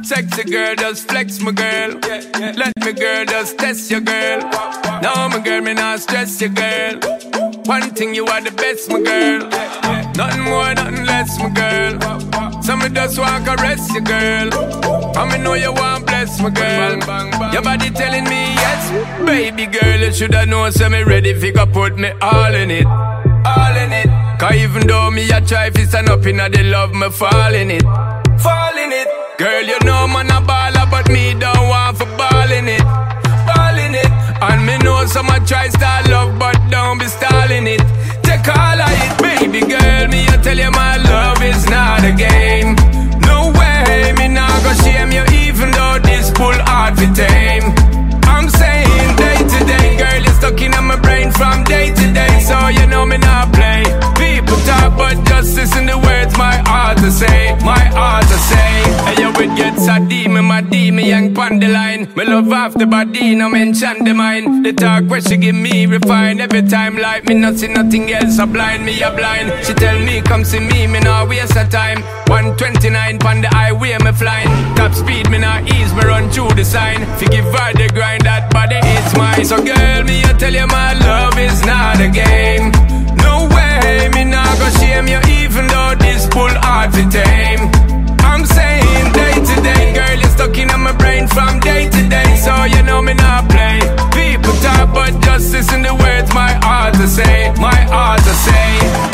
Sexy girl, just flex my girl. Let me girl, just test your girl. No, my girl, me not stress your girl. One thing, you are the best, my girl. Nothing more, nothing less, my girl. So me just want to caress your girl. And me know you want bless my girl. Your body telling me yes. Baby girl, you shoulda known, so me ready if you go put me all in it. All in it. Cause even though me a try fi stand up inna the love, me fall in it. Fall in it. Girl, you know man a baller, but me don't want for ball in it. Ball in it. And me know some a try start love, but don't be stalling it. Take all of it, baby girl. Me I tell you my love is not a game. No way, me not go shame you, even though this pull hard for tame. I'm saying day to day, girl, you're stuck in my brain from day to day. So you know me not play. People talk, but just listen to words my heart to say. My heart to say. Hey, yo, it gets a demon, my demon, young pon the line. Me love off the body, no mention the mind. The talk where she give me refine. Every time like me not see nothing else, a blind me a blind. She tell me come see me not waste a time. 129 pon the highway me flying. Top speed me not ease, me run through the sign. Fi give her the grind, that body is mine. So girl, me I tell you my love is not a game. No way, me not go shame you, even though this pull hard to tame. I'm saying day to day, girl, you're stuck in my brain from day to day. So you know me not play. People talk, but just listen to words my heart to say. My heart to say.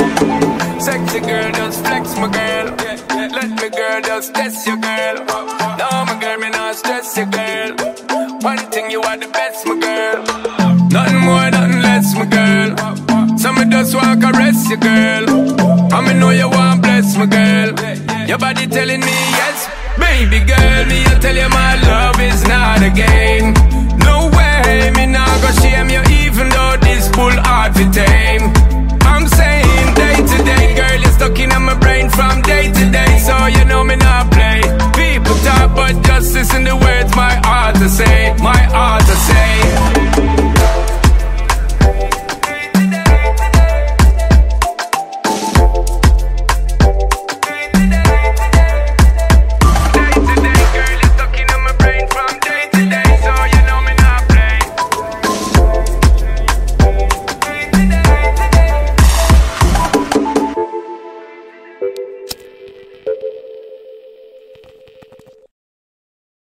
Sexy girl, just flex my girl. Let me girl, just test your girl. No, my girl, me not stress your girl. One thing, you are the best, my girl. Nothing more, nothing less, my girl. So me just want to caress your girl. And me know you want bless, my girl. Your body telling me yes. Baby girl, me I tell you my love is not a game. No way, me not go shame you, even though this pull hard for tame.